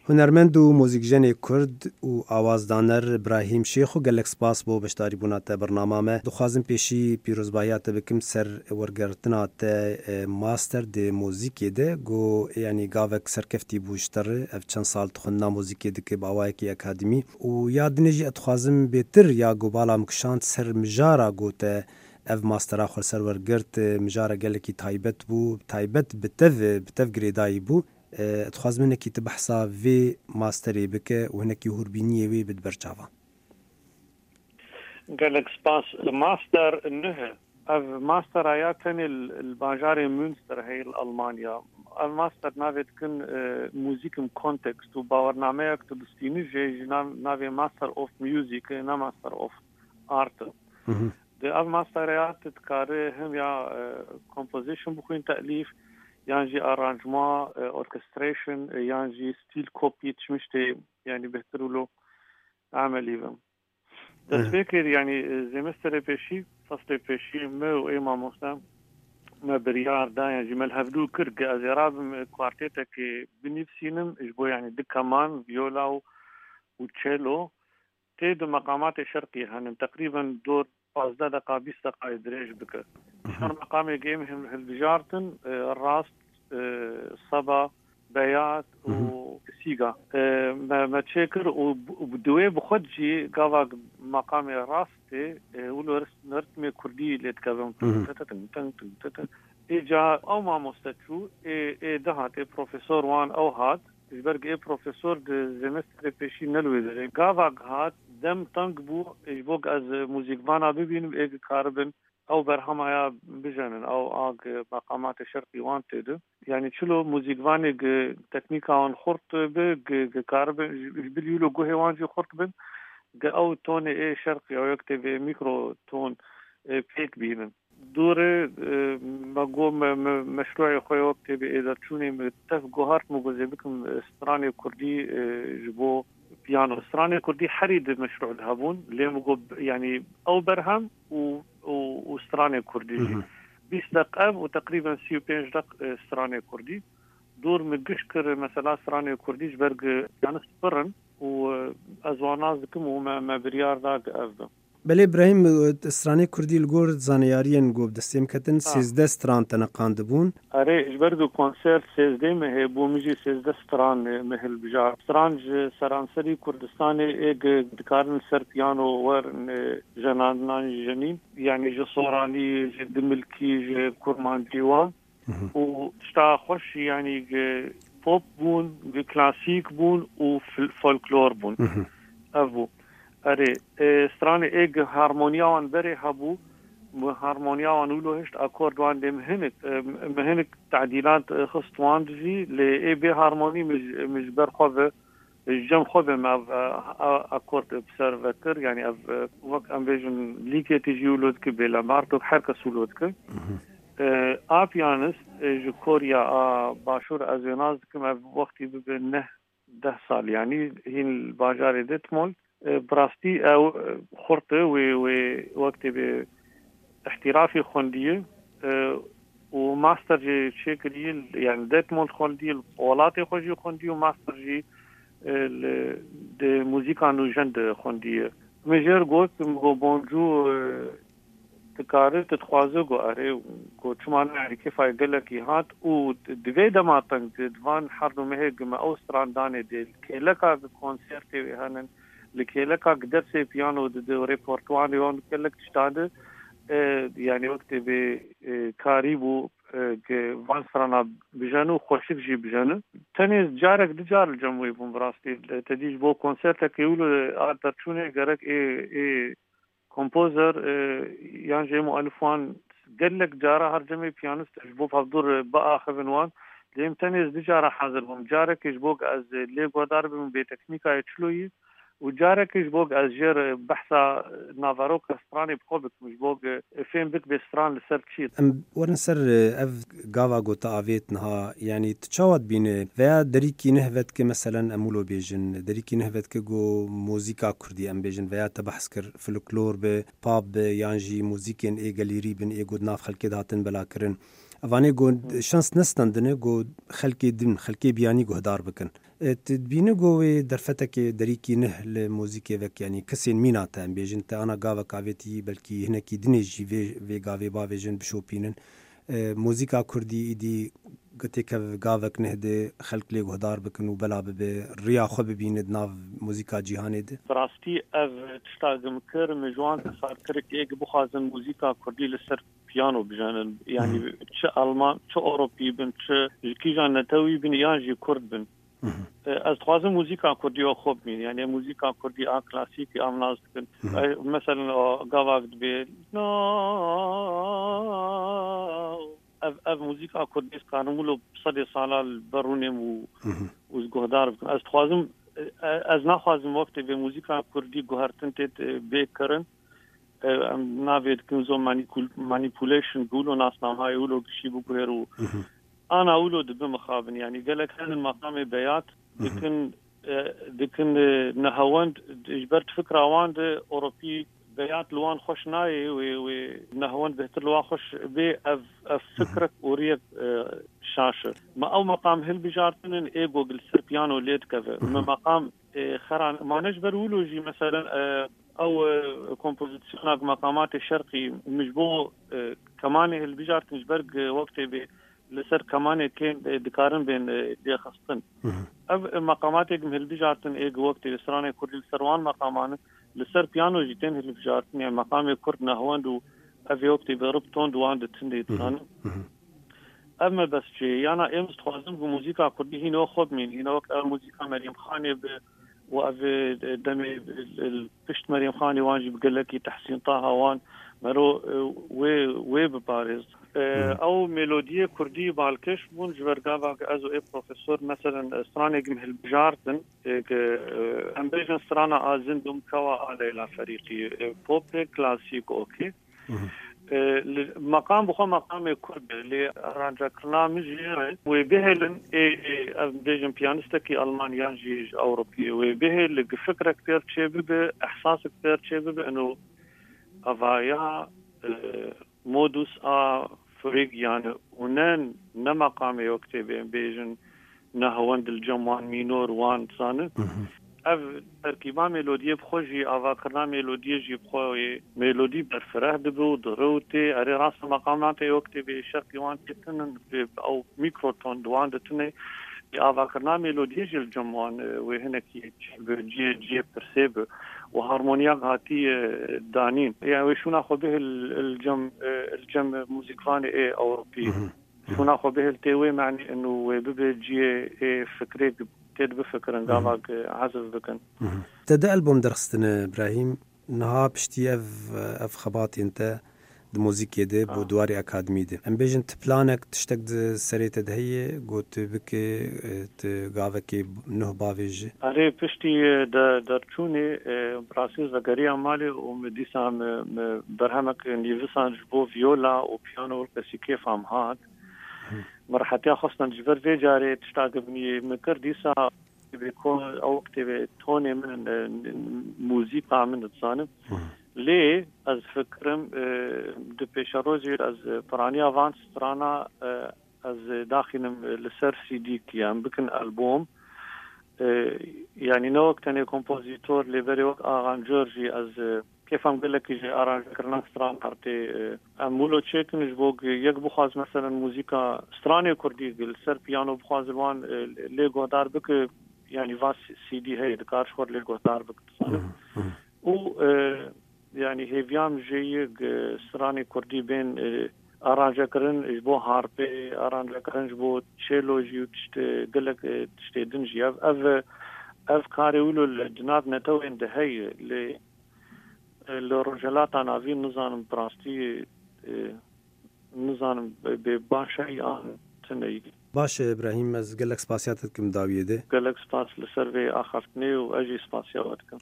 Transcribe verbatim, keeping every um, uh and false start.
هنرمند و موزیکجن کرد و آوازدانر ابراهیم شیخ و گلک سپاس بو بشتاری بونات برنامه ما دخوازم پیشی پیروزبایات بکم سر ورگرتنات ماستر دی موزیکی ده گو یعنی گاوک سرکفتی بوشتر اف چند سال تخونا موزیکی ده که باوای کی اکادمی و یاد نجی اتخوازم بیتر یا گو بالا مکشانت سر مجارا گو ته اف ماستر آخر سر ورگرت مجارا گلکی تایبت بو تایبت بتف بتف گریدایی بو اتخواز منکی تبحثا في ماستري بك وهناكي هوربينيه وي بدبرچاوا قالك سباس ماستر انه اف ماستر اياتن الباجاري مونستر هي المانيا الماستر نافيت كن موزيكم كونتكست وباورنامه كتبستيني جي نافي ماستر اوف ميوزك نا ماستر اوف ارت دي اف ماستر ايات تكاري هم يا كومبوزيشن بخوين تاليف يعني ارانجما اوركستريشن يعني ستيل كوبي تشمشتي يعني بيهتروا له عملي بهم بس فكر يعني زي مستر بيشي فصل بيشي ما وإما موسى ما بريار دا يعني جمال هفدو كرق أزيراب كوارتيتا كي بنفسينم إجبو يعني دي كمان فيولا وتشيلو تيدو مقامات شرقية هنم تقريبا دور فازدا دقا بيس دقا دريج بك شان مقامي جيمهم البجارتن الراس صبا بيات وسيغا ما ما تشكر وبدوي بخدجي قاوا مقامي راستي ولو رسمي كردي اللي تكلم تن تن تن اجا او ما مستشو اي دهات بروفيسور وان او هات جبرق اي بروفيسور زمستر بيشي نلوي قاوا هات دم تنقبو اجبوك از موزيك بانا ببين اي كاربن او برهمايا بجنن او اغ مقامات شرقي وانتد يعني شلو موزيك فاني تكنيكا وان خرط بك كارب بليلو جو هيوانجي خرط بن او تون اي شرقي او يكتب ميكرو تون بيك بينن دور مقوم مشروع خوي وقتي اذا تشوني متفقو هارت مغزي بكم استراني كردي جبو بيانو استراني كردي حريد مشروع الهابون اللي مقوب يعني او برهم و واستراني كردي بيس دقائق وتقريبا سيو بينج دق استراني كردي دور مقشكر مثلا استراني كردي جبرق يعني سبرن وازواناز دكم وما ما بريار داق افدم بله ابراهیم استراني كردي الجور زانيارين جوب دستيم كتن سيزده ستران تنقاند بون اري جبرق كونسرت سيزده مه بو ميجي سيزده ستران مهل بجار سترانج سرانسري كردستاني ايج دكارن سر بيانو ور جنان جنين يعني جسوراني جد ملكي كرمان ديوان وشتا خوش يعني بوب بون كلاسيك بون وفولكلور بون ابو اره استراني ايج هارمونيا وان بري هبو هارمونيا وان ولو هشت اكورد وان دي مهنك مهنك تعديلات خصوان دي لاي بي هارموني مش مش برخوه الجم خوه ما اكورد بسيرفكر يعني وقت امبيجن ليكي تجي ولود كبيلا مارتو حركه سولود ك ابيانس جو كوريا باشور ازيناز كما وقتي بنه ده سال يعني هين الباجاري دتمول براستي او خرطه و وقت ب احترافي خونديه وماستر جي شكل يعني ديت مول خونديه ولاتي خوجي خونديه وماستر جي de موزيكا نو جند خونديه ميجر غوت مو بونجو تكاري تتخوازو غو اري غو تشمان يعني كيف يقلك هات و دفيدا ما تنك دفان حرنو مهيج ما اوستران داني دي كيلكا كونسيرتي هانن لكيلكا قدر سي بيانو دو ريبورتوان يون كلك تشتاد يعني وقت بكاريبو كفانسرانا بجانو خوشك جي بجانو تاني جارك دجار الجموي بمبراستي تديج بو كونسرتا كيولو آترشوني غرق اي اي كومبوزر يعني جي مؤلفوان قلك جارة هرجمي بيانست اجبو فضور بقى خبنوان ليم تاني دجارة حاضر بم جارك اجبوك از ليقو دار بم بتكنيكا يتشلوي وجارك يجبوك أزجر بحثا نافاروك استراني بخوبك مجبوك فين بك بستران لسر تشيط ام ورنسر اف غاوا غوتا افيتنها يعني تشاوت بين ويا دريكي نهفت ك مثلا امولو بيجن دريكي نهفت ك جو موزيكا كردي ام بيجن ويا تبحث كر فلكلور به باب يانجي موزيكين اي غاليري بن اي غود ناف خلكي داتن بلاكرن اواني گو شانس نستندنه گو خلکی دن خلکی بیانی گو هدار بکن تدبینه گوی درفته که دری کی نه لموزیک وک یعنی کسین مینا تام بیجن تا انا گاوا کاویتی بلکی هنه کی دنیجی و گاوی با ویژن بشوپینن موزیکا کردی ایدی گتی که گاوک نه ده خلق لی گهدار بکن و بلا به ریا خو ببیند ناو موزیکا جهانی ده راستی اف تشتاقم کر مجوان صار کرک یک بخوازن موزیکا کردی لسر پیانو بجانن یعنی چه آلمان چه اروپی بن چه کی جان نتوی بن یانجی کرد بن از خوازم موزیکا کردی او خوب مین یعنی موزیکا کردی آ کلاسیک ام ناز کن مثلا گاواک به نو اف اف موزیکا کردی قانونلو صد سال برونم و و گهدار بکن از خوازم از نخوازم وقتی به موزیکا کردی گهرتن تت بیکرن ناوید کنزو مانیپولیشن گولو ناسنامهای اولو کشی بگوهرو أنا أولو دب مخابن يعني قال لك أنا المقام بيات لكن لكن نهواند إجبرت فكرة واند أوروبي بيات لوان خوش ناي ونهواند بهتر لوان خوش بي أف أف فكرك وريك شاشة ما أو مقام هل بجارتن إيجو بالسر بيانو ليد كذا ما مقام خران ما نجبر ولوجي مثلا أو كومبوزيشنات مقامات الشرقي مجبو كمان هل بجارت نجبر وقت بي لسر كمان كان دكارن بين دي خصتن أب مقاماتك مهل بجارتن إيج وقت لسرانة كرد لسروان مقامان لسر بيانو جيتين هل بجارتن يعني مقام كرد نهواندو أبي وقت بربطون دوان تندي تسان أما بس شيء أنا إمس خوازم بموسيقى كردي هنا خب من هنا وقت الموسيقى مريم خاني ب وأبي دمي البشت مريم خاني وانجي بقلكي تحسين طه وان مرو وي وي بباريس او ميلوديه كرديه بالكش بون جبرغاك ازو اي بروفيسور مثلا استراني مهل بجارتن ام بيجن استرانا ازندم كوا على فريقي بوب كلاسيك اوكي مقام بخو مقام كرد اللي رانجا كرنامج وبهلن اي بيجن بيانستكي المانيان جي اوروبي وبهل فكره كثير تشبه احساس كثير تشبه انه افايا مودوس ا فريق يعني ونن نمقام يكتب بيجن نهوند الجمان مينور وان صان اف تركيبا ميلوديه بخوجي افاكرنا ميلوديه جي بخوي ميلودي برفره دبو دروتي اري راس مقامات يكتب شرقي وان تن او ميكروتون دوان دتني افاكرنا ميلوديه جي الجمان وهنا كي جي جي برسيب وهارمونيا هاتي دانين يعني شو ناخذ به الجم الجم موسيقاني اي اوروبي شو ناخذ به التيوي معني انه ببجي فكري تد بفكر نقامك عزف بكن تدا البوم درستنا ابراهيم نها بشتي اف اف خباطي انت موزیکی ده با دواری اکادمی ده. ام بیشتر پلانک تشتک د سریت دهیه گوت بکه ت گاوه که نه باویج. آره پشتی در درچونه براسیل زگری عمالی و مدیسام برهمک نیویسان جبو ویولا و پیانو و کسی فهم هات. مرحلة خاصة جبر في جاري تشتاقبني مكر ديسا بيكون أو كتب توني من الموسيقى من الصانب ليه از فكرم دو بيشاروزي از براني افانس ترانا از داخلم لسر سي دي كيام بكن ألبوم يعني نوك تاني كومبوزيتور لبري وك أغانجورجي از كيف عم قلك يجي أرانج كرنا ستران أرتي أمولو تشيكن جبوك يك بخاز مثلا موسيقى ستراني كردي قل سر بيانو بخاز الوان ليغو دار بك يعني فاس سي دي هاي دكار شور ليغو دار بك و يعني هيفيام جيق ستراني كردي بين أرانج كرن جبو هاربي أرانج كرن جبو تشيلو جيو تشت قلك تشت دنجي أف أف أف كاري ولو الجناب نتوين دهي ل لرجالات عناوين نظام براستي نظام بباشي آن تنهي باش إبراهيم از قلق سپاسياتكم داوية ده قلق سپاس لسر في آخرتني و أجي سپاسياتكم